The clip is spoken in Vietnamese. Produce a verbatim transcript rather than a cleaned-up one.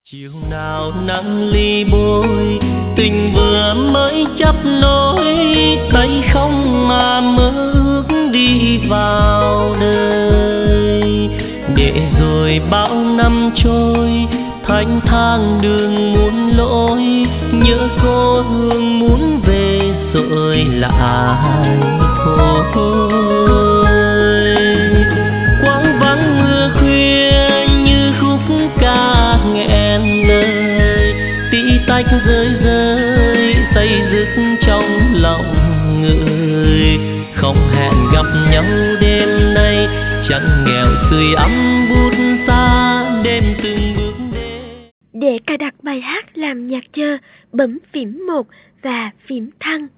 Chiều nào nắng ly bôi, tình vừa mới chấp nối, tay không mà mơ ước đi vào đời. Để rồi bao năm trôi, thanh thang đường muốn lối, nhớ cô hương muốn về rồi lại thôi. Quãng vắng mưa khuya như khúc ca nghẹn lời, tí tách rơi rơi say dứt trong lòng người. Không hẹn gặp nhau đêm nay, chẳng nghèo sưởi ấm bút xa đêm từng bước đến. Để cài đặt bài hát làm nhạc chờ, bấm phím một và phím thăng.